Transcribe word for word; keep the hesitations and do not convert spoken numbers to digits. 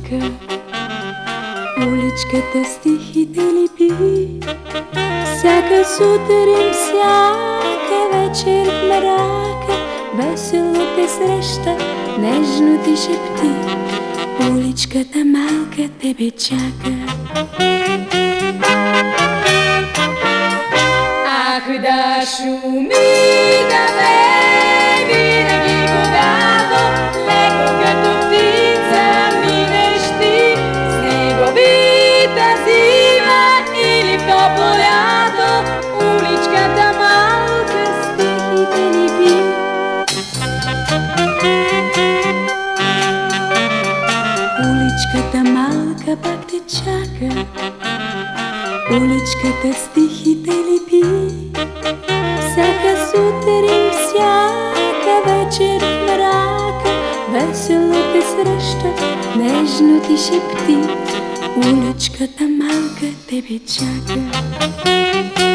чака. Уличката стихите лепи, всяка сутрин, всяка вечер в мрака, весело те среща, нежно ти шепти. Уличката малка тебе чака. Ах, да шуми, да ме винаги, когато леко като птица минеш ти, снеговита зима или в топло лято, уличката малка стихите ни би. Уличката малка пак те чака, уличката стихите лепи, всяка сутрин, всяка вечер в мрака, весело те среща, нежно ти шепти. Уличката малка тебе чака.